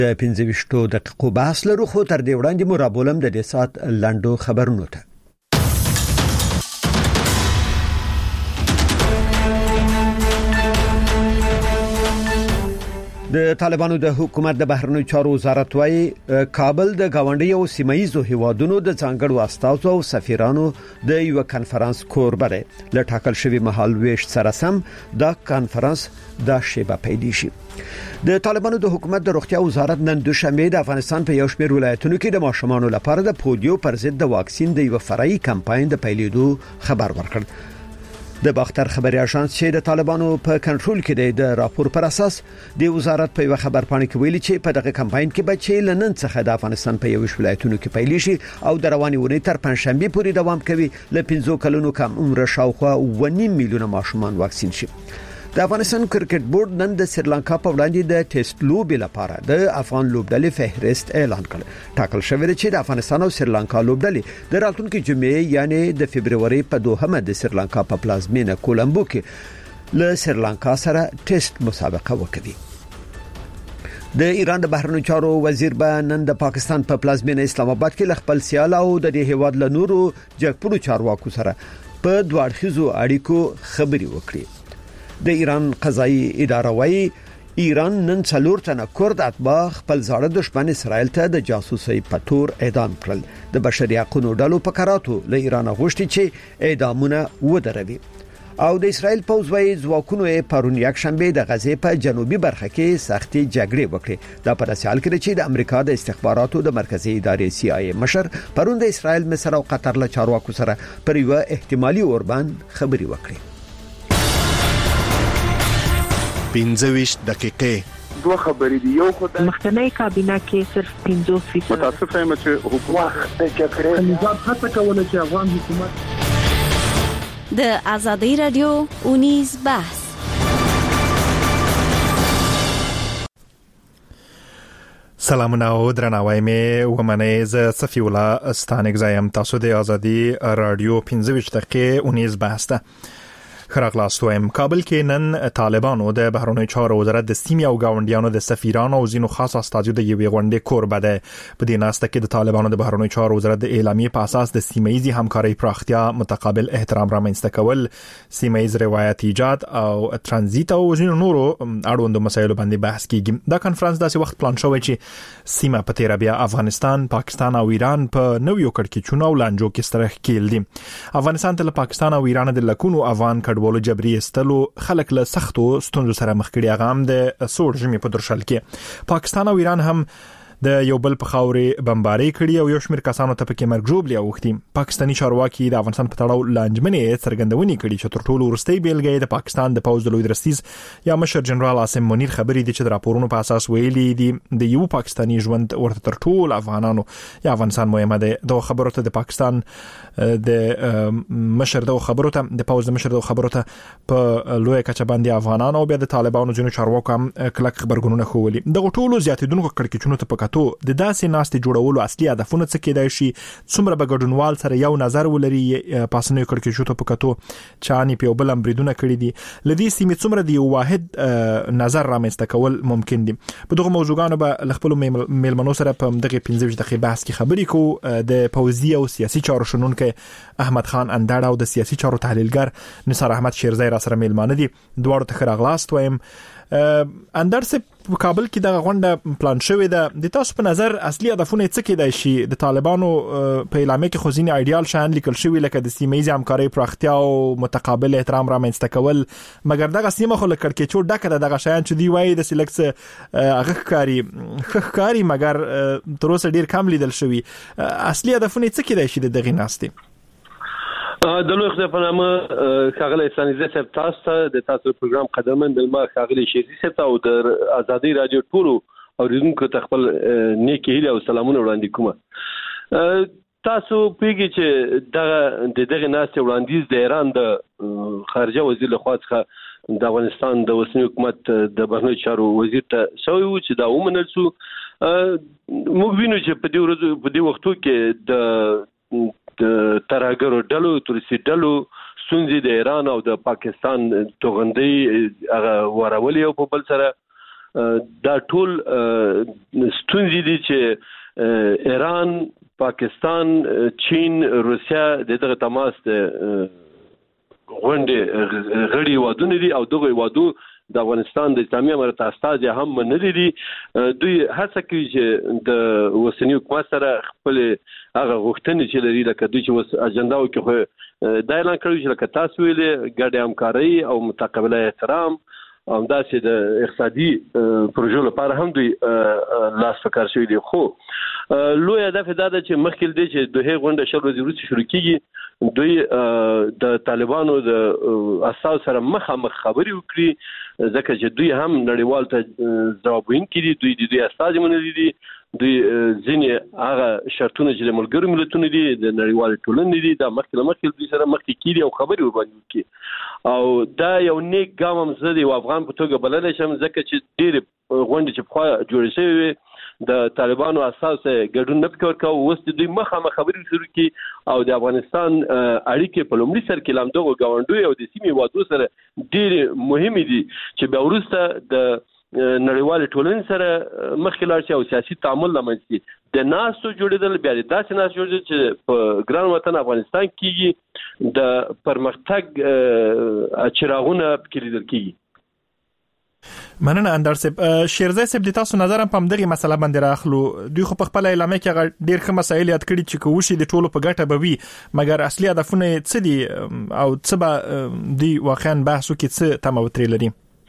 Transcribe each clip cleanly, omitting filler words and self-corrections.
د 15 دقیقو بحث لرو، خو تر دې وړاندې مو رابولم د دې سات لنډو خبرونو ته. د طالبانو د حکومت د بهرنیو چارو وزارت وايي کابل د گاونډي او سیمایي هیوادونو د ځانګړو استازو او سفیرانو د یو کانفرنس کوربه دی. له ټاکل شوی مهال ویش سره سم دا کانفرنس د شیبه پیل شي. د طالبانو د حکومت د روغتیا وزارت نن دوشنبه د افغانستان په یو شمېر ولایتونو کې د ماشومانو لپاره د پولیو پر ضد د واکسین د یو فرعي کمپاین د پیلېدو خبر ورکړ. د باختر خبري اژانس چې د طالبانو په کنټرول کې د راپور پر اساس د وزارت په خبر پاڼه کې ویلي چې په دغه کمپاین کې بچي لنن څخه د افغانستان په یو ولایتونو کې پیل شي او د رواني ونې تر پنځشنبه پورې دوام کوي. ل 15 کلونو کم عمر شاوخوا 1.5 میلیونه ماشومان واکسین شي. د افغانستان کرکټ بورډ نن د سریلانکا په وړاندې د ټیسټ لوبې لپاره د افغان لوبډلې فهرست اعلان کړ. ټاکل شوی دی چې د افغانستان او سریلانکا لوبډلې د راتلونکي جمعې یعنی د فبرवरी په دوهمه د سریلانکا په پلازمینه کولمبو کې له سریلانکا سره ټیسټ مسابقه وکړي. د ایران د بهرنیو چارو وزیر به نن د پاکستان په پلازمینه اسلام آباد کې خپل سیال او د دې هیواد له نورو جګپړو چارواکو سره په دوه اړخیزو اړیکو خبري وکړي. د ایران قضایي اداره وايي ایران نن 4 تنه کورد اتباع خپل زاړه دښمن اسرائیل ته د جاسوسي په تور اعدام کړل. د بشري حقوقو ډلو په کراتو له ایران غوښتي چې اعدامونه ودروي او د اسرائیل پوځ وايي ځواکونو پرون یک شنبه د غزې په جنوبي برخه کې سختي جګړې وکړې. دا په حال کې چې د امریکا د استخباراتو د مرکزی ادارې CIA مشر پرون د اسرائیل مصر او قطر له چارواکو سره پر یو احتمالي اوربان خبري وکړي. 15 دقیقې دوه خبرې دی. یو خدای مخکنی کابینه کې صرف 50% متاسف یم چې حکومت د جګړې نظام هڅه کوله چې افغان حکومت د آزادۍ رادیو اونیز بحث. سلامونه او درناوی مې ومنئ. زه صفی الله ستانک زایم. تاسو د آزادۍ رادیو 15 دقیقې اونیز بحث ته خراغلاست وایم. کابل کې نن طالبانو د بهرنیو چارو وزارت د سیمې او گاونډیانو د سفیرانو او ځینو خاص استازو د یوې غونډې کوربه ده. په دې ناسته کې د طالبانو د بهرنیو چارو وزارت د اعلامیې په اساس د سیمه‌ایزي همکارۍ پراختیا، متقابل احترام رامنځته کول، سیمه‌ایز روایت ایجاد او ترانزیت او ځینو نورو اړوندو مسایلو باندې بحث کیږي. دا کانفرنس داسې وخت پلان شوی چې سیمه په تیر بیا افغانستان، پاکستان او ایران په نویو کړکېچونو او لانجو کې سترخ کېل دي. افغانستان ته پاکستان او ایران د لکونو افغان کډوالو جبري استلو خلک له سختو ستونزو سره مخ کړي. هغه هم د سوړ ژمي په درشل کې پاکستان او ایران هم د یو بل په خاورې بمباري کړي او یو شمېر کسانو ته پکې مرګ ژوبلې اوختي. پاکستاني چارواکي د افغانستان په تړاو لانجمنې څرګندونې کړي چې تر ټولو وروستۍ بیلګه د پاکستان د پوځ د لوی درستیز یا مشر جنرال عاصم منیر خبرې دي چې د راپورونو په اساس ویلي دي د یو پاکستاني ژوند ورته تر ټولو افغانانو یا افغانستان مهمه ده. د خبرو ته د پاکستان د مشر د خبرو ته د پوځ د مشر د خبرو ته په لوی کچه باندې افغانانو او بیا د طالبانو ځینو چارواکو هم کلک خبرګونونه خولي. د ټولو زیاتېدونکو کړکېچونو ته پکاتو د داسې ناستې جوړولو اصلي هدفونه څه کېدای شي، څومره به ګډونوال سره یو نظر ولري پاسنیو کړکېچونو ته پکاتو چاني په بل امبریدونه کړی دي. لدې سیمې څومره دی واحد نظر رامنځته کول ممکن دي. په دغه موضوعګانو به خپل میلمنو سره په دغه 15 دقیقې بحث کې خبرې کوو. د پوځي او سیاسي چارو شنونکو احمد خان اندړ او د سیاسي چارو تحلیلګر نثار احمد شیرزی را سره میلمانه دي. دواړو ته خراغلاست وایم. اندر سه په کابل کې د غونډه پلان شوې ده. د تاسو په نظر اصلي هدفونه څه کېدای شي؟ د طالبانو په اعلامیه کې خو ځینې ایډیال شان لیکل شوي لکه د سیمه‌ایزي همکارۍ پراختیا او متقابل احترام رامنځته کول، مګر دغه سیمه خو له کړکېچو ډکه ده. دغه شیان چې دی وایي د سلیکس هغه ښکاري مګر تر اوسه ډیر کم لیدل شوي. اصلي هدفونه څه کېدای شي د دغې ناستې؟ د لوی خدای په نامه ښاغلی ثانیزه صاحب تاسو ته د تاسو پروګرام قدمن د ما ښاغلی شیخی صاحب او د آزادۍ رادیو ټولو اوریدونکو ته خپل نیکی هیله او سلامونه وړاندې کوم. تاسو پیږي چې دغه ناستې وړاندیز د ایران د خارجه وزیر لخوا څخه د افغانستان د اوسنی حکومت د بهرنیو چارو وزیر ته شوی و چې دا ومنل شو. موږ وینو چې په دې وختو کې د ترهګرو ډلو، تروریستي ډلو ستونزې د ایران او د پاکستان توغندۍ هغه ورولې او په بل سره دا ټول ستونزې دي چې ایران، پاکستان، چین، روسیا دغه تماس غونډې غړي وادونه دي او دغه وادو د افغانستان د اسلامي امارت استاد هم نه دي. دوی هڅه کوي چې د اوسنی حکومت سره خپل هغه غوښتنې چې لري لکه دوی چې اجنډا وکړي دا اعلان کړی چې لکه تاسو ویلې ګډه همکاري او متقابل احترام او داسې د اقتصادي پروژو لپاره هم دوی لاس پکار شوی دي. خو لوی هدف دا ده چې مخکې دی چې دوه غونډه شل ورځې وروسته شروع کیږي، دوی د طالبانو د اساس سره مخامخ خبرې وکړي ځکه چې دوی هم نړیوال ته ځواب ویونکي دي، دوی د دوی استازي دي، دوی ځینې هغه شرطونه چې د ملګرو ملتونو دي د نړیوال ټولنې دي دا مخکې دوی سره مخکې کیږي او خبرې وباندې وکړي او دا یو نیک ګام هم زه د افغان په توګه بللی شم ځکه چې ډېرې غونډې چې پخوا جوړې شوې وې د طالبانو اساس ګډون نه پکې ورکاوه، اوس دوی مخامخ خبرې شروع کړي او د افغانستان اړیکې په لومړي سر کې له همدغو ګاونډیو او د سیمې وادو سره ډېرې مهمې دي چې بیا وروسته د نړیوال ټولنې سره مخکې لاړ شي او سیاسي تعامل لمنځه شي. د ناستو جوړېدل بیا داسې ناست جوړېدل چې په ګران وطن افغانستان کېږي د پرمختګ چراغونه پکې لیدل کېږي. مننه اندر صاحب. شیرزای صاحب د تاسو نظر هم په دغه مسله باندې راخلو. دوی خو په خپل اعلامیه کې ډېر ښه مسایل یاد کړي چې کوشي د ټولو په ګټه به وي، مګر اصلي هدفونه څه دي او څه به دی واقعا بحثو کې څه تمه وتري لري؟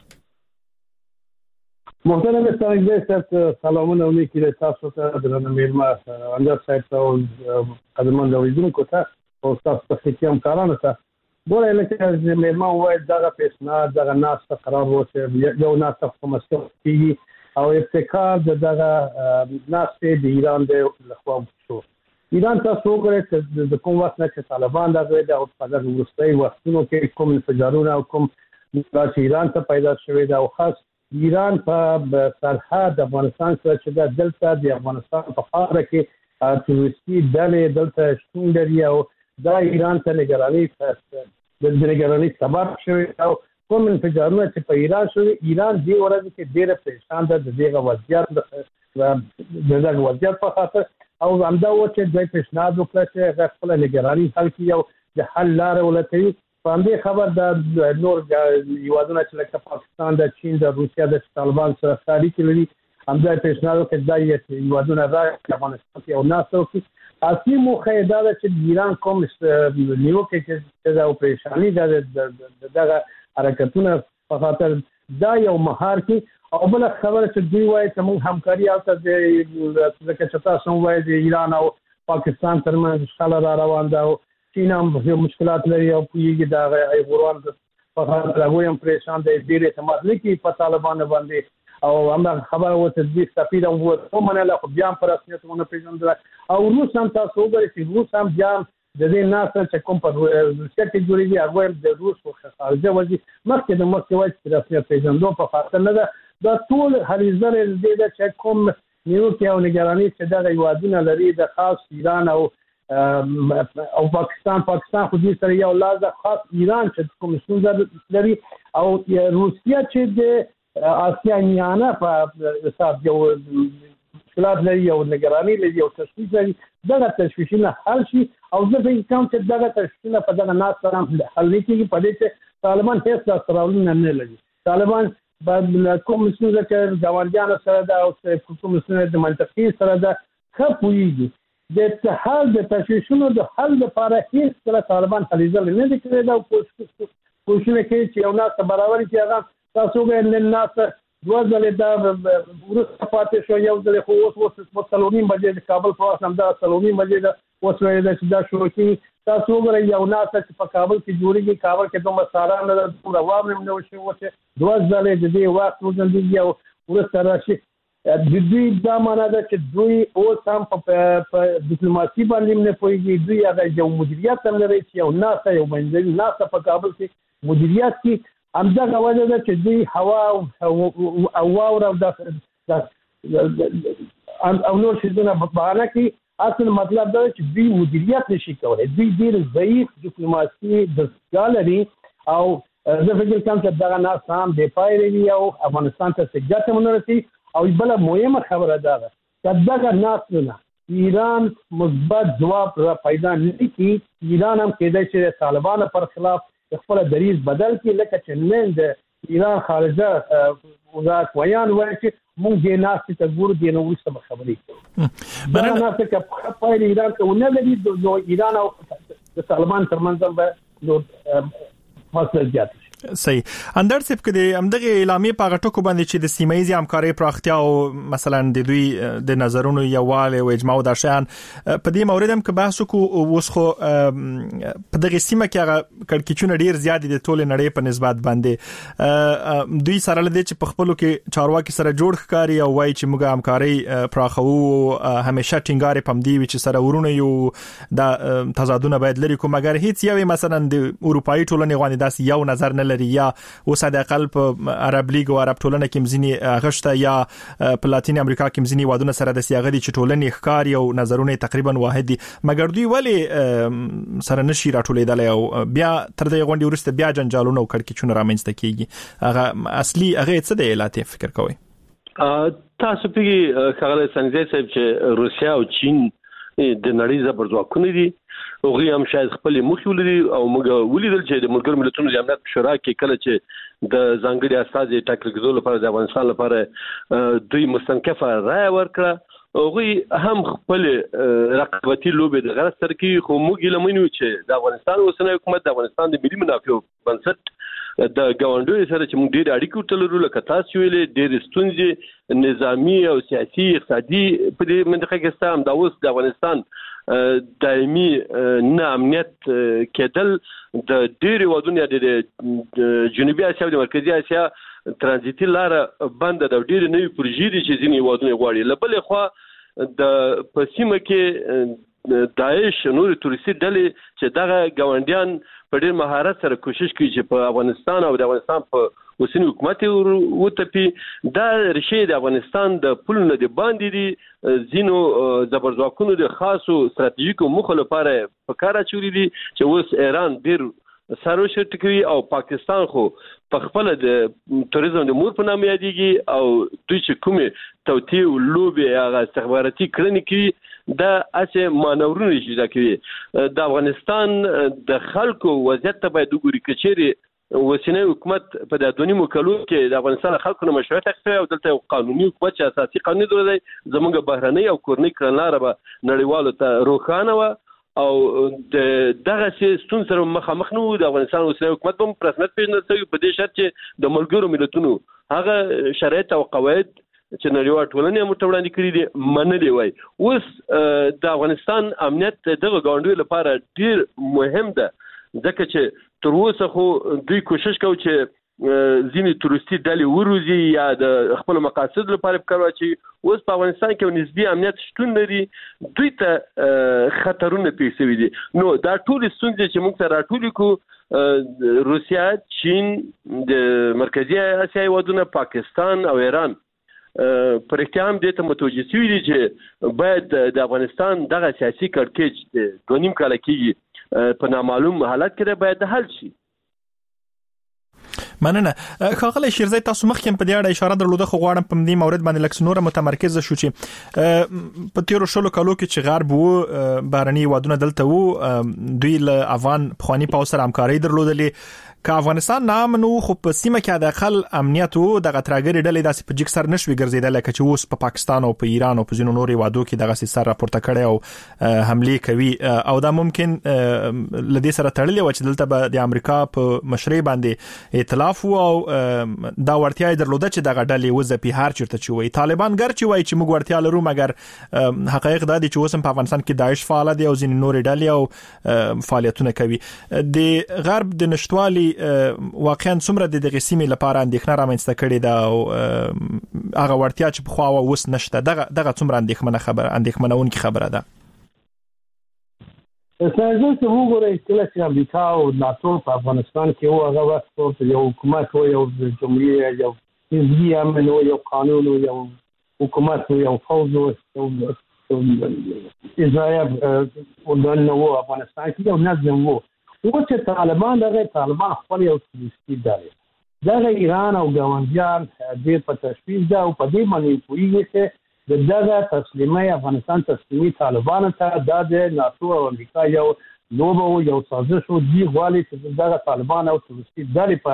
محترم استانګزی صاحب سلامونه ولیکي تاسو ته درنه میلمه اندر صاحب ته او قدرمن اوریدونکو ته او تاسو ته هم کارانه ته ګوره لکه میلمه وایي دغه پیسناد دغه ناسته قرار وشي یو ناسته په مسکو کېږي او ابتکار دغه ناسته د ایران د لخوا شو. ایران تاسو وګورئ چې د کوم وخت نه چې طالبان دغه د او په دغه وروستي وختونو کې کوم انفجارونه او کوم چې ایران ته پیدا شوی دا او خاص ایران په سرحد افغانستان سره چې دلته د افغانستان په خاوره کې تروریستي ډلې دلته شتون لري او دا ایران ته نگرانی سبب شوی او کوم انفجارونه چې په ایران شوی ایران دی ورځ کې ډېر پریشان ده د دغه وضعیت په خاطر او همدا و چې دوی پیشنهاد وکړ چې خپل نگرانی حل کړي او د حل لارې ولټوي. په همدې خبر د نور هیوادونه چې لکه پاکستان، د چین، د روسیا، د طالبان سره اړیکې لري همدا پیشنهاد وکړ دا هیوادونه راځي افغانستان کې او ناسو کې اصلي موخه دا ده چې ایران کوم نیوکه چې دا پریشانی دغه حرکتونه په خاطر دا یو مهار کې او بل خبره چې دوی وایي چې موږ همکاري او چې تاسو وایي د ایران او پاکستان ترمنځ شخړه را روان ده او چین هم مشکلات لري او یوګي دا ایغوران په خاطر هغه هم پریشان دي ډېر اعتماد لکه په طالبانو باندې او هم خبره وته د سفیر او ومنله خو بیا پر رسمیتونه پیژندل او روس هم تاسو وګورئ چې روس هم بیا د دې ناسه چې کوم په روسیا کې جوړیږي هغه د روس او خارجه وځي مخکې د مخکې وایي چې رسمیت پیژندو په خاطر نه ده دا ټول هریزر دې د چې کوم نیوکه او نگرانی چې د هیوادونو لري د خاص ایران او پاکستان خو دې سره یو لازم خاص ایران چې کوم څنګه لري او روسیا چې د آسیانیانه په حساب یو مشکلات لري او نگرانی لري او تشویش لري دغه تشویشونه حل شي او زه فکر کوم چې دغه تشویشونه په دغه ناس سره حل کیږي په دې چې طالبان هیڅ سرولونه نه لري. طالبان کوم څنګه چې ګاونډیان سره دا او کوم څنګه د منطقي سره دا خپويږي د حل د تشویشونو د حل لپاره هیڅ کله طالبان حلیزل نه دي کړی دا کوشش کوي چې یو ناس برابر کې هغه تاسو به نن ناس دوزله دا ورسته پاتې شو یو ځل خو اوس سلومین بجې د کابل په واسطه دا سلومین بجې دا اوس وایي دا شروع کی تاسو وګورئ یو ناس چې په کابل کې جوړیږي کابل کې دوه ساران نه روان نه شي وته دوزله د دې وخت وځندې او ورسته راشي د دوی دا معنا ده چې دوی اوس هم په ډیپلوماسي باندې نه پوهیږي دوی هغه یو مدیریت هم لري چې یو ناس یو منځلي ناس په کابل کې مدیریت کې همدغه وجه ده چې دوی هوا او واوره او نور شیزونه بهانه کې اصل مطلب دا چې دوی مدیریت نشي کولای دوی ډېر ضعیف ډیپلوماسي دستګاه لري او زه فکر کوم چې دغه ناس هم د پایلې او افغانستان ته سګټه ونرسي او بل مهمه خبره ده چې دغه ناس نه ایران مثبت جواب را پیدا نه کی ایران هم کېدای شي طالبانو پر خلاف خپل دریز بدل کی لکه چې نن د ایران خارجه وزارت ویان وایي چې مونږ د ناس ته ګور دي نو وسه خبرې کوو دا ناس چې په ایران کې ونه لري نو ایران او د طالبان ترمنځ به نو فاصله زیاته صحیح اندر سپ کې همدغه اعلامیه په غټو باندې چې د سیمایي همکارۍ پراختیا او مثلا د دوی د نظرونو یووالی او اجماع د شان په دې مورید هم کې بحث وکړو اوس خو په دغه سیمه کې هغه کړکېچونه ډیر زیات دي ټول نړۍ په نسبت باندې دوی سره لدې چې په خپلو کې چارواکي سره جوړ ښکاری او وایي چې موږ همکارۍ پراخو همیشه ټینګارې پم دی چې سره ورونه یو د تضادونه باید لري کوم اگر هیڅ یو مثلا د اروپאי ټولنې غوښنه داس یو نظر نه یا اوس د اقل په عرب لیگ او عرب ټولنه کې مزنی غشته یا په لاتین امریکا کې مزنی وادونه سره د سیاغدي چې ټولنې ښکاری او نظرونه تقریبا واحد دي مګر دوی ولی سره نشي راټولېدل او بیا تر دې غونډې ورسته بیا جنجالونه او کړکېچونه رامنځته کیږي هغه اصلي هغه څه دی علت فکر کوئ تاسو په خغل سنځي صاحب چې روسیا او چین د نړۍ زبرځواکونه دي او غي هم شاید خپل مخ ولري او موږ ولیدل چې د ملګرو ملتونو د امنیت شورا کې کله چې د ځانګړي استازي ټاکل کېدو لپاره د افغانستان لپاره دوی مستنکفه رائے ورکړه او غي هم خپل رقابتي لوبې د غرض سره کې خو موږ لمنو چې د افغانستان اوسنۍ حکومت د افغانستان د ملي منافعو بنسټ د ګاونډیو سره چې موږ ډېر اړیکې ورته لکه تاسو ویلې ډېر ستونزې نظامی او سیاسي اقتصادي په دې منطقه کې ستاسو د اوس د افغانستان دایمي نه امنیت کېدل د ډېری ودونو د جنوبي اسیا او د مرکزی اسیا ترانزیتي لار بند د ډېری نوې پروژې دي چې ځینې ودونو غواړي لبلې خو د پسیمه کې داعش نور تورسي ډلې چې دغه ګاونډیان په ډېر مهارت سره کوشش کوي چې په افغانستان او د افغانستان په اوسنی حکومت وتپی دا رشید افغانستان د پلونو د باندې دي زینو زبرځواکونو د خاصو ستراتیژیکو موخو لپاره په کار اچولي دي چې اوس ایران ډیر سروش ټکوي او پاکستان خو په خپل د توریزم د مور په نامه یادېږي او دوی چې کومه توتی او لوبي هغه استخباراتي کړنې کوي دا اسه مانورونه اجرا کوي د افغانستان د خلکو وضعیت ته باید وګوري کچېری وسینه حکومت په د دونیمو کلو کې د افغانستان خلکو نه مشروعیت اخیسته او دلته قانوني حکومت چې اساسي قانون دی زمونږ بهرنۍ او کورنۍ کړنلاره به نړیوالو ته روښانه و او دغه ستون سره مخامخ نو د افغانستان وسینه حکومت په رسمیت پیژندل شوی په دې شرط چې د ملګرو ملتونو هغه شرایط او قواعد چې نړیوال ټولنې هم وړاندې کړي دي منلي وای اوس د افغانستان امنیت دغه ګاونډیو لپاره ډیر مهم ده ځکه چې تر اوسه خو دوی کوشش کوي چې ځینې تورستي ډلې وروزي یا د خپل مقاصد لپاره کار واچي اوس په افغانستان کې نسبی امنیت شتون لري دوی ته خطرونه پیښ شوي دي نو دا ټول ستونزې چې موږ سره راټولې کو روسیا چین د مرکزی اسیا هیوادونه پاکستان او ایران پر احتیام دې ته متوجه شوي دي چې باید د افغانستان دغه سیاسي کړکېچ د 2.5 کال کېږي په نامعلوم حالت کې باید حل شي مننه خاغله شیرزای تاسو مخکې په دې اړه اشاره درلوده خو غواړم په دې مورید باندې لکه نور متمرکز شو چې په تیرو شلو کالو کې چې غرب وو بهرني وادونه دلته وو دوی له افغان خواني په سره همکاري درلودلې که افغانستان نامنو خو په سیمه کې د اقل امنیت او د غتراګری ډلې داسې په جګ سر نشوي ګرځیدل لکه چې اوس په پاکستان او په ایران او په ځینو نورو وادو کې دغه سر راپورته کړي او حمله کوي او دا ممکن لدې سره تړلې و چې دلته به د امریکا په مشرۍ باندې ائتلاف او دا ورتیا درلوده چې دغه ډلې وځي هر چیرته چې وي طالبان ګر چې وایي چې موږ ورتیا لرو مګر حقایق دا دي چې اوس په افغانستان کې داعش فعال دي او ځینې نورې ډلې او فعالیتونه کوي د غرب د نشټوالي واقعا څومره د دغه سیمې لپاره اندېښنه رامنځته کړې ده او هغه ورتیا چې په خوا اوس نشته دغه څومره اندېښمنونکې خبره ده څنګه چې وګورئ چې امریکا او ناتو په افغانستان کې او هغه وخت یو حکومت او یو جمهوریت یو حزبي امن او یو قانون او یو حکومت او یو فوج او اجرایه ودان نو افغانستان کې یو نظم وو چې طالبان خپل یو سیاسي ډلې دغه ایران او ګاونډیان ډېر په تشویش ده او په دې باندې پوهیږي چې دغه تسلیمي افغانستان تسلیمي طالبان ته د ناتو او امریکا یو لوبه او یو سازش او دی غواړي چې دغه طالبان او سیاسي ډلې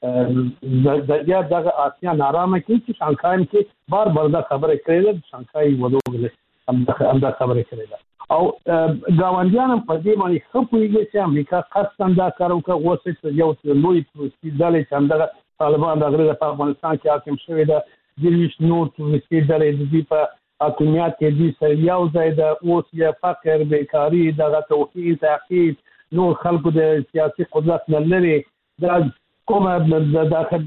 په دغه آسیا نارامه کې چې شانګهای کې بار دا خبره کړې ده شانګهای ودوغله هم دا خبره کړې ده او ګاونډیان په دې باندې خپويږي چې امریکا قصداً دا کار وکړي او چې یو لوی سیاسي ډلې چې همدغه طالبان د غره په افغانستان کې حاکم شوی ده د نور سیاسي ډلې د په حکومت کې د سریاو ځای د اوس یا فقر بیکاری دغه توحید تعقید نور خلکو د سیاسي قدرت نه لري دا کومه د داخل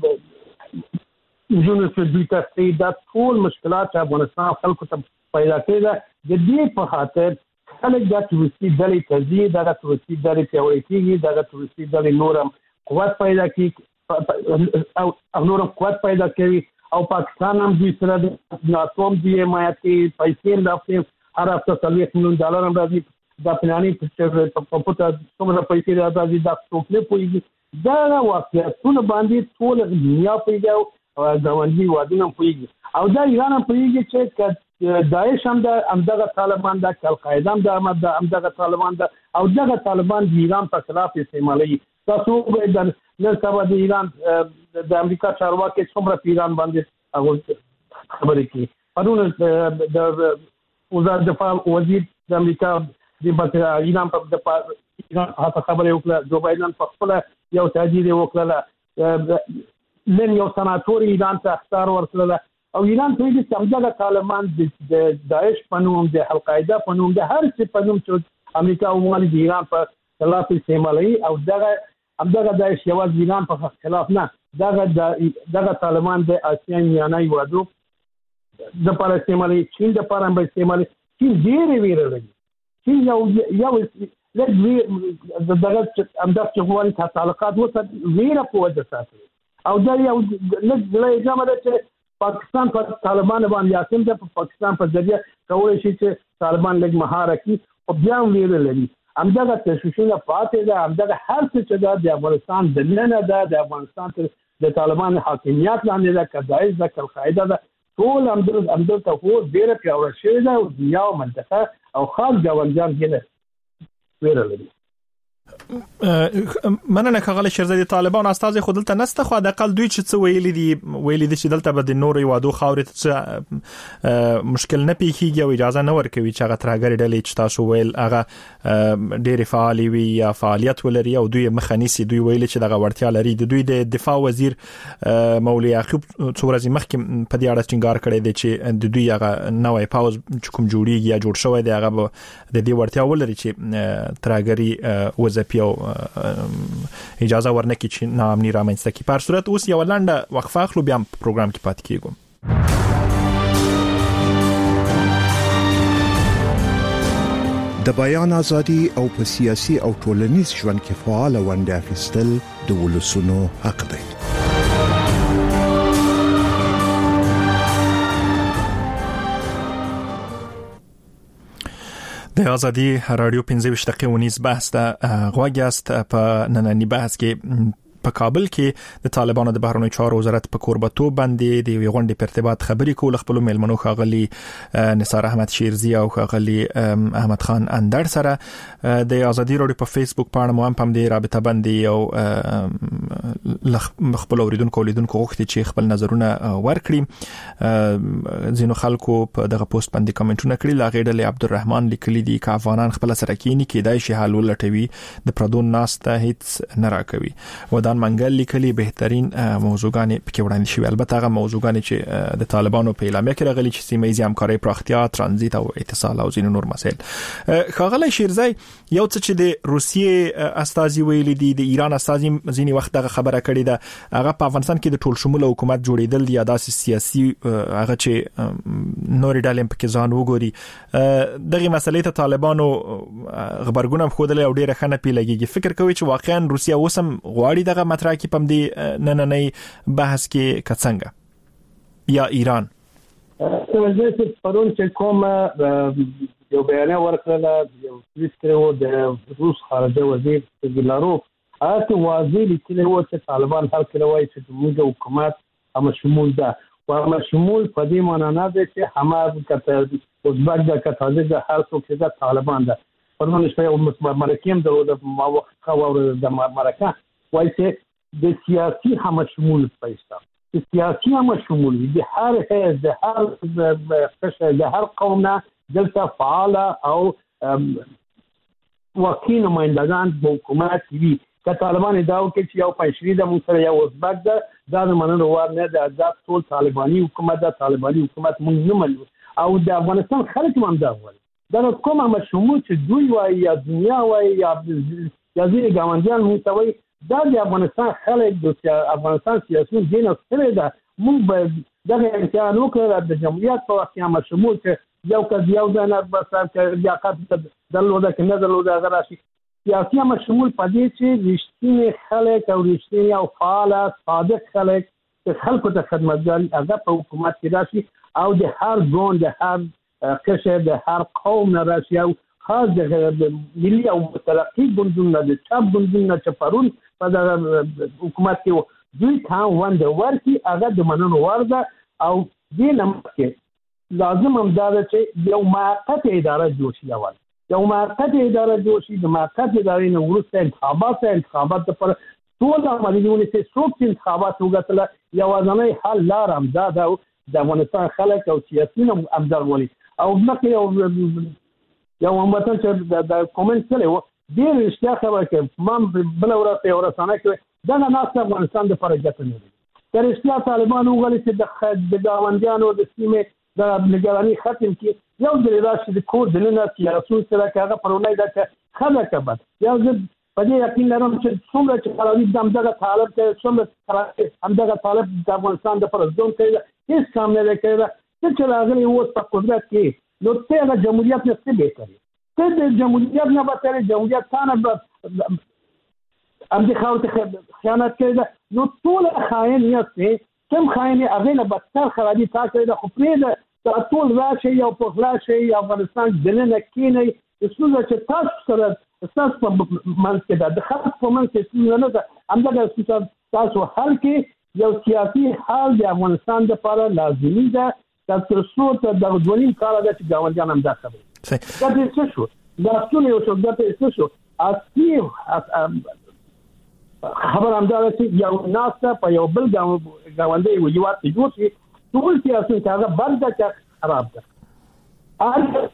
جنونو چې د تاسې د ټول مشکلات افغانستان خلکو ته پیدا کړي د دې په خاطر خلک د توسي ډلې تزي د توسي ډلې پیاوړي کیږي د توسي ډلې نورم قوت پیدا کوي او نورم قوت پیدا کوي او پاکستان هم د سره د ناتوم دی مایتي پیسې راځي هر هفته $30 مليون هم راځي د پلاني په پټه څومره پیسې راځي د څوک پويږي دا واقعیتونه باندې ټول دنیا پیدا او ګاونډي وادونه پويږي او دا ایران هم پويږي چې داعش هم د امدغه طالبان د القاعده هم د امدغه طالبان د او دغه طالبان د ایران په خلاف استعمالي تاسو د نن سبا د ایران د امریکا چارواکي څومره ایران باندې هغه خبرې کوي پرون د وزارت دفاع وزیر د امریکا د ایران په ایران هغه خبرې وکړه جو بایدن په خپل یو تهدید وکړه لن یو سناتور ایران ته اختیار ورکړل او ایران په دې سمجاګه طالبان د داعش په نوم د القاعده په نوم د هر څه په نوم چې امریکا او مال د ایران په خلاف استعمالي او دغه داعش یو ایران په خلاف نه دغه طالبان د آسیان یانای وادو د پر استعمالي چین د پر هم استعمالي چین ډېر ویره لري چین یو لږ دغه امداد چې غواړي تعلقات وته ویره په وجه ساتي او دا یو لږ اجازه ده چې پاکستان پر طالبان باندې حاکم ده په پاکستان په ذریعہ کولای شي چې طالبان لږ مهار کړي او بیا ویل لري همدغه تشویشونه پاتې ده همدغه هر څه چې د افغانستان د نه ده د افغانستان د طالبان حاکمیت لاندې ده کداعش ده القاعده ده ټول همدغه ته ډیره پیاوړه شوې ده او دنیا او منطقه او خاص ګاونډیان کې ویل لري مننه کاغله شیرزادي طالبان استاد خودلته نسته خو د اقل دوی چې څه ویلي دي چې دلته به د نور یوادو خاورې ته مشکل نه پیخیږي او اجازه نه ورکوي چې هغه ترګری ډلې چې تاسو ویل هغه ډېر فعالي وي یا فعالیت ولري او دوی مخنیسي دوی ویل چې دغه ورتیا لري د دوی د دفاع وزیر مولوی یعقوب څورزي مخکې په دې اړه ټینګار کړی دی چې د دوی هغه نوې پاوز چې کوم جوړیږي یا جوړ شوی دی هغه د دې ورتیا ولري چې ترګری وظیفه اجازه ورنکړي چې ناامني رامنځته کړي. په صورت اوس یو لنډه وقفه اخلو بیا پروګرام کې پاتې کیږو. د بیان ازادي او په سیاسي او ټولنیز ژوند کې فعال ونډه اخیستل د ولسونو حق دی. د ازادي رادیو 15 دقیقې ونیز بحث د غواګاست په نننی بحث کې په کابل کې د طالبانو د بهرنیو چارو وزارت په کوربتو باندې د غونډې په ارتباط خبرې کول خپل ملمنو خاغلی نثار احمد شیرزی او خاغلی احمد خان اندر سره د ازادي رادیو په فیسبوک باندې مو هم په دې رابطه باندې او خپل اوریدونکو غوښتي چې خپل نظرونه ورکړي. ځینو خلکو په دغه پوسټ باندې کمنټونه کړي. لا غیډل عبدالرحمن لیکلي دي چې افغانان خپل سره کینی کېدای شي حل ولټوي د پردون ناس ته هیڅ نه راکوي. ودان منګل لیکلي بهترین موضوعګانې پکې وړاندې شوي. البته هغه موضوعګانې چې د طالبانو په اعلامیه کې راغلي چې سیمه ییزه همکاري پراختیا ترانزیت او اتصال او ځینې نور مسایل. خاغلی شیرزی یو څه چې د روسیې استازي ویلي دي د ایران استازي ځینې وخت دغه خبره کړې ده هغه په افغانستان کې د ټول شموله حکومت جوړېدل یا داسې سیاسي هغه چې نور ډالم پکې ځان وګوري دغه مسلې ته طالبانو خبرګون هم خوده له ډیره خنه پیلګي. فکر کوي چې واقعا روسیا اوسم غواړي دغه مطرح کې پم دی نننۍ بحث کې کڅنګ یا ایران زه چې پرون چې کوم یو بیان ورکړل یو پولیس کړو د روس خارجه وزیر سرګلاروف هغه واضح لیکلی و چې طالبان هر کله وایي چې موږ حکومت هم شمول ده و هم شمول په دې معنی نه ده چې همه کته ازبک ده کتازه ده هر څوک چې ده طالبان ده پرونه شپه یو مرکیم د موافقه او د مرکه وایي چې د سیاسي هم شمول پیسه د سیاسي هم شمول د هر حزب د هر قشر د هر قوم نه دلته فعال او وکیل نمایندگان د حکومت وی که طالبان ادعا کوي چې یو پنځري د موږ یو ازبک ده دا مننه وار نه ده دا ټول طالباني حکومت ده طالباني حکومت موږ نه منو او د افغانستان خلک هم دا وایي دا کوم هم شمول چې دوی وایي یا دنیا وایي یا ځینې ګاونډیان موږ ته وایي دا د افغانستان خلک د افغانستان سیاسي دین سره ده موږ به دغه امتحان وکړو د جمهوریت په وخت کې هم شمول چې یو کس یو د نه بس لیاقت درلوده که نه درلوده هغه راشي سیاسي هم شمول په دې چې رښتینی خلک او رښتینی او فعال صادق خلک چې خلکو ته خدمتګاري هغه په حکومت کې راشي او د هر ګوند د هر قشر د هر قوم نه راشي او خاص د ملي او متلقي ګوندونو د چاپ ګوندونو چې پرون په حکومت کې دوی ته ونده ورکي هغه د مننو ورده او دې لمکه لازم هم دا چې یو موقت اداره جوړ شي اول یو موقت اداره جوړ شي د موقت ادارې نه وروسته انتخابات لپاره ټول عملیونه چې څوک انتخابات وګټل یو ځاني حل لار هم دا د افغانستان خلک او سیاسيون هم درولي او مکه یو هموطن چې د کومنټ کړي و ډېر اشتیا خبره کوي ما بل ورته یو رسانه کوي دا نه افغانستان د فرجت نه دي تر اشتیا طالبان وغلي چې د ګاونډیانو د سیمه د نگرانی ختم کی یو د راشي د کور د نه سیاسي سره هغه پرونای ده چې خبره کبد یو د په دې یقین لرم چې څومره چې خلاوی دغه طالب ته څومره همدغه طالب د افغانستان د پرزدون کوي هیڅ کام نه کوي چې راغلی و په قدرت کې نو ته د جمهوریت نه څه به کوي ته د جمهوریت نه به تر جمهوریت ثانه به ام دي خیانت کوي نو ټول خاين یې کم خاين هغه نه بدتر خرابي تاسو د خپل د ټول راشي او په خلاصي افغانستان دنه کینی څه چې تاسو سره تاسو په منځ کې د خلک په منځ کې نه ده همدغه تاسو حل کې یو سیاسي حل د افغانستان لپاره لازمي ده تر څو ته د ځواني کار د ګاونډیان هم دا خبره دا څه شو دا ټول یو څه دا څه شو اصلي خبر هم دا چې یو ناسه په یو بل گاونډي ویوات جوړ شي ټول سیاسي هغه بند ده خراب ده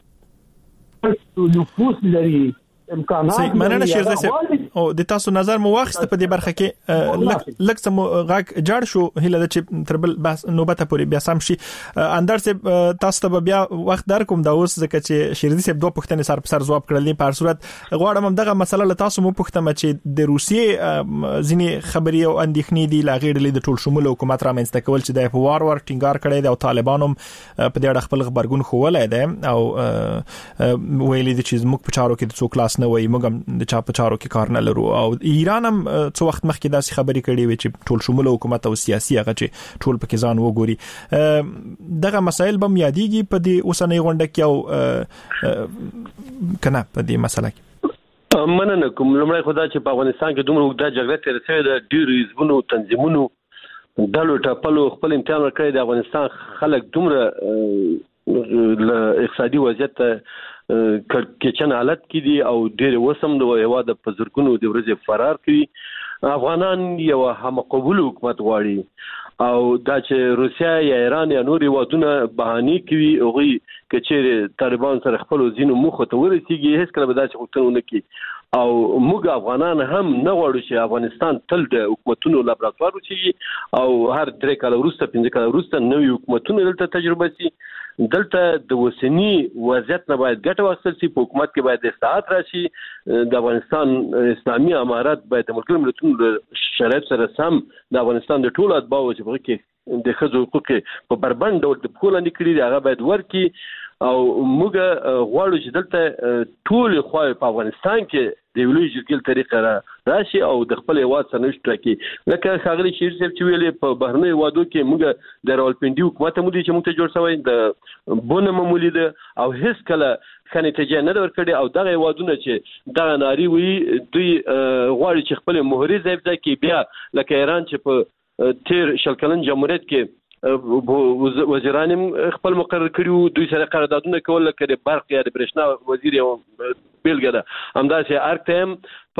نفوس لري امکانات مننه شیرزای صاحب او د تاسو نظر مو واخست په دې برخه کې لک سم غاک جوړ شو هله چې تربل بس نوبته پوری بیا سم شي اندر صاحب تاسو ته بیا وخت در کوم دا اوس ځکه چې شیرزای صاحب دوه پوښتنې سر په سر جواب کړل په هر صورت غواړم هم دغه مسله له تاسو مو پوښتنه چې د روسیې ځینی خبري او اندېښنې دي لاغېړلې د ټول شمول حکومت را منځته کول چې د وار ټینګار کړي د طالبانو په دې خپل خبرګون خوولای دی او ویلي دي چې موږ په چارو کې د څو کلاس نه وای موږ د چا په چارو کې کار نه لرو او ایران هم څو وخت مخکې داسې خبرې کړې وي چې ټول شمول حکومت او سیاسي هغه چې ټول پکې ځان وګوري دغه مسایل به یادېږي په دې اوسنۍ غونډه کې او کنه په دې مسله کې مننه کوم لمړی خدای چې په افغانستان کې دومره وګړه جګړه تیر شوې ده ډېر حزبونو تنظیمونو دلو ټاپلو خپل امتحان ورکړی د افغانستان خلک دومره اقتصادي وضعیت کچن حالت کې دي او ډېر وسم د هواد په زرګونو د ورځې فرار کړي افغانان یو هم قبول حکومت غواړي او دا چې روسیا یا ایران یا نور هوادونه بهاني کوي او چې طالبان سره خپل ځینو مخ ته ورسیږي هیڅ کله به داسې غوښتنه کوي او موږ افغانان هم نه غواړو چې افغانستان تل د حکومتونو لابراتوار وشي او هر 3 کال وروسته 5 کال وروسته نوې حکومتونه دلته تجربه شي دلته د وسنی وضعیت نه باید ګټه واخیستل شي په حکومت کې باید اصلاحات راشي د افغانستان اسلامي امارات باید د ملګرو ملتونو شرایط سره سم د افغانستان د ټولو اتباعو چې په کې د خځو حقوق په بربند ډول د پولاند کړي هغه باید ورکي او موږ غواړو چې دلته ټول خو په افغانستان کې د ویلوي جرګې طریقه راشي او د خپل هیواد سرنوشت ټاکي. لکه ښاغلي شیر صاحب چې ویلي په بهرنیو هیوادو کې موږ د راولپنډي حکومت هم دي چې موږ ته جوړ شوی د بونه معمولي ده او هیڅ کله ښه نتیجه نه ورکړي او دغه هیوادونه چې دغه ناري وي دوی غواړي چې خپل مهري ځای ځای کې بیا لکه ایران چې په تیر شل کلن جمهوریت کې وزیران خپل مقرر کړیو دوی سره قراردادونه کول لکه د برق یا د برېښنا وزیر یو بیلګه ده. همداسې ارتم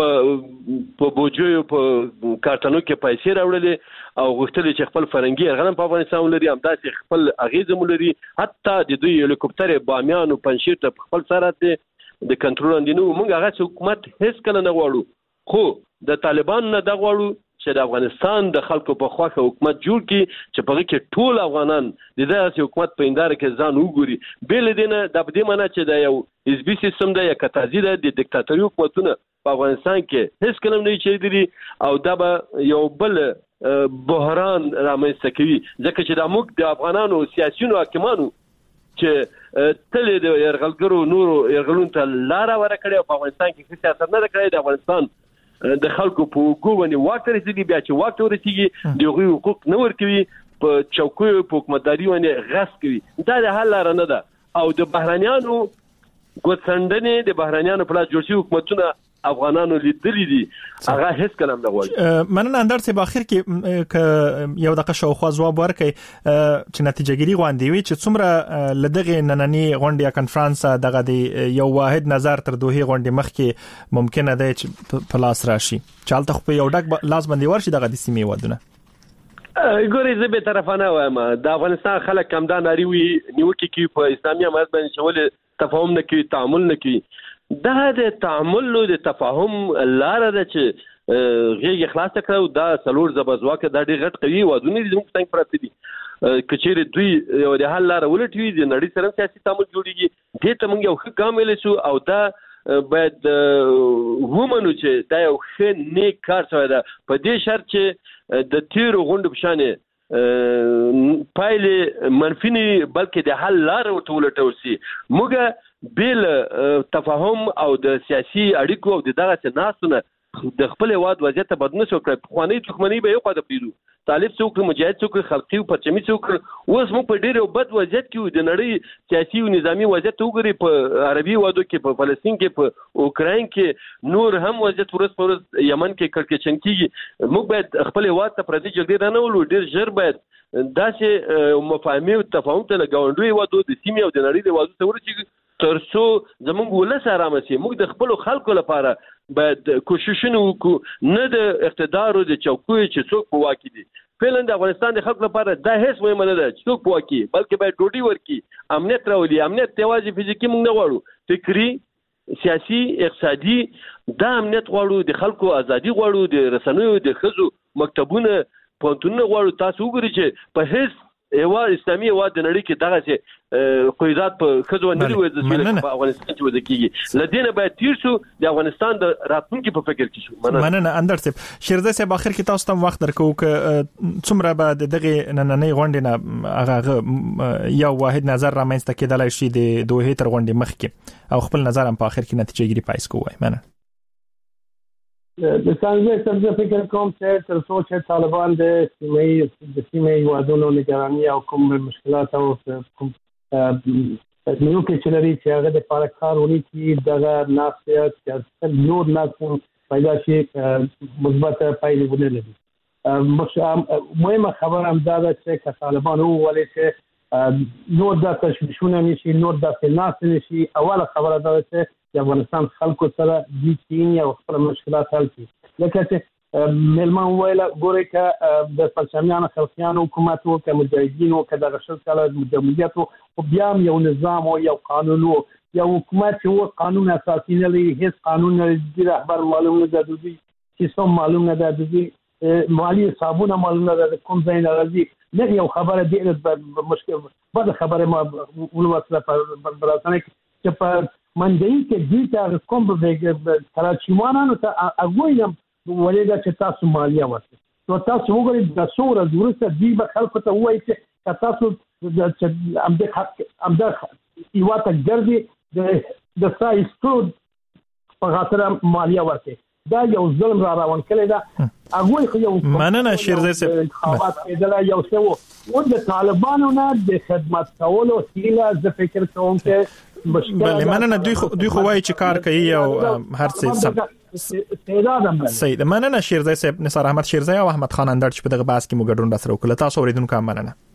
په بوجو په کارتونو کې پیسې راوړلې او غوښتل چې خپل فرنګي یرغل په افغانستان لري، همداسې خپل اغیزه لري، حتی د دوی هلیکوپټر بامیان او پنځیر ته خپل سره د کنټرول اندینو. موږ هغه حکومت هیڅ کله نه غواړو، خو د طالبان نه د غواړو چې د افغانستان د خلکو په خواخه حکومت جوړ کړي چې په کې ټول افغانان د دغه حکومت په انداره کې ځان وګوري. بل دینه د دې معنی چې د یو حزبي سیستم د یکتازي د دیکتاتوري حکومتونه په افغانستان کې هیڅ کلم نه چیرې او دا به یو بل بحران رامنځته کوي، ځکه چې د موږ د افغانانو سیاسيونو حاکمانو چې تل د يرغلګرو نورو يرغلون ته لار ورکړي په افغانستان کې سیاست نه کړی. د افغانستان د خلکو په ګوونی واک رسیدي، بیا چې واک ورسیږي دغه حقوق نه ورکوي، په چوکیو په حکومتداري باندې غصب کوي. دا د حل لار نه ده او د بهرانيانو ګوتڅندنې د بهرانيانو په لاس جوړ شوي حکومتونه افغانانو لیدلې دي، هغه هیڅ کلام نه غواړي. مننه اندر سه په اخر کې یو دغه شاوخوا جواب ورکړي چې نتیجهګيري غونډې وي چې څومره لدغه نننی غونډه یا کانفرنس دغه دی یو واحد نظر تر دوه غونډې مخکې ممکنه ده چې په لاس راشي، چالتخ په یو ډک لاس باندې ورشي دغه د سیمې ودونه. ګورې زه به طرفانه وایم د افغانستان خلک کمدان لري وي نیوکه کې په اسلامي امارت باندې شول تفاهم نه کوي، تعامل نه کوي. دا د تعامل او د تفاهم لار ده چې غیږ خلاص کړو. دا څلور زبزواکه د ډېر غټ قوي وادونه دي موږ څنګه پراته دي کچېره دوی یو د حل لار ولټوي د نړۍ سره سیاسي تعامل جوړیږي. دې ته موږ یو ښه ګام ویل شو او دا باید ومنو چې دا یو ښه نیک کار شوی ده په دې شرط چې د تیرو غونډو په شان پایلې منفي نه بلکې د حل لار ورته ولټول شي. موږ بل تفاهم او د سیاسي اړیکو او د دغه ناسونه د خپل هواد وضعیت ته بدنه شو کړ. خواني دښمنی به یو قاعده پیلو طالب څوک مجاهد څوک خلقي او پرچمي څوک اوس موږ په ډېر بد وضعیت کې د نړۍ سیاسي او نظامی وضعیت وګوري په عربي وادو کې په فلسطین کې په اوکراین کې نور هم وضعیت ورس پر یمن کې کړکېچن کیږي. موږ باید خپل هواد ته پردي جګړه نه ولو ډېر ژر باید داسې مفاهمه او تفاهم ته لګاونډوي وادو د سیمې او د نړۍ د وادو ته ورچې ترڅو زموږ ولس آرام شي. موږ د خپل خلکو لپاره باید کوششونه وکړو، نه د اقتدار او د چوکۍ چې څوک په واکي دي. فعلا د افغانستان د خلکو لپاره دا هیڅ مهم نه ده چې څوک په واکي، بلکې باید ډوډۍ ورکړي، امنیت راولي. امنیت یوازې فزیکي موږ نه غواړو، فکری، سیاسي، اقتصادي دا امنیت غواړو، د خلکو ازادي غواړو، د رسنیو د ښځو مکتبونه پوهنتونونه غواړو. تاسو وګورئ چې په هیڅ هیواد اسلامي هیواد د نړۍ کې دغه چې قیادت په خزو نه لري په افغانستان کې وځي کیږي. لدینه باید تیر شو د افغانستان د راتلونکي په فکر کې شو. مننه اندر صاحب. شیرزه صاحب اخر کې تاسو ته وخت درکو ک څومره بعد دغه نننې غونډې نه هغه یو واحد نظر را مېنځته کېدلای شي د دوه تر غونډې مخکې او خپل نظر هم په اخر کې نتیجه ګیری پایس کوی. مننه. د څنګه څنګه فکر کوم چې تر څو چې طالبان د سیمې وادونو نگرانی او کوم مشکلات او کوم نو کې چې لري چې هغه د پارکارونی کې دغه ناسیات چې نور ناسم پیدا شي مثبت پایلې ولري. مهمه خبر هم دا ده چې طالبان ولې چې نور د تشویشونه نشي، نور د فناس نشي. اوله خبره ده چې د افغانستان خلکو سره د چین او خپل مشکلات حل کړي. لکه چې ملمان ویل ګوري چې د پرچمیانو خلقیانو حکومت او که مجاهدین او که د غشل کله مجاهدیت او بیا یو نظام او یو قانون او یو حکومت چې و قانون اساسي نه لري، هیڅ قانون نه لري، رهبر معلوم نه ده، دوی سیستم معلوم نه ده، دوی مالی حسابونه معلوم نه ده، کوم ځای نه راځي. نه یو خبره ډېره مشکل بده خبره ما ولوسله په براتنه چې په منځي کې دوی ته کوم به کراچیوانانو ته اګویم ولېدا چې تاسو مالیه ورکړئ. نو تاسو وګورئ د څوره ورسته دوی به خلکو ته وایي چې تاسو امده یو ته ګرځي د سایسټود په خاطر مالیه ورکړي دا یو ظلم را روان کړی دا هغه خو یو مننه شیرزای صاحب خاطر کېدل یو څه و د طالبانو نه د خدمت کولو هیله ز فکر کوم چې مشکل بله مننه دوی خو وایي چې کار کوي او هر څه سید مننه شیرزای صاحب نثار احمد شیرزای او احمد خان اندړ چې په دغه بحث کې مو ګډون راسره وکړ تاسو اوریدونکو مننه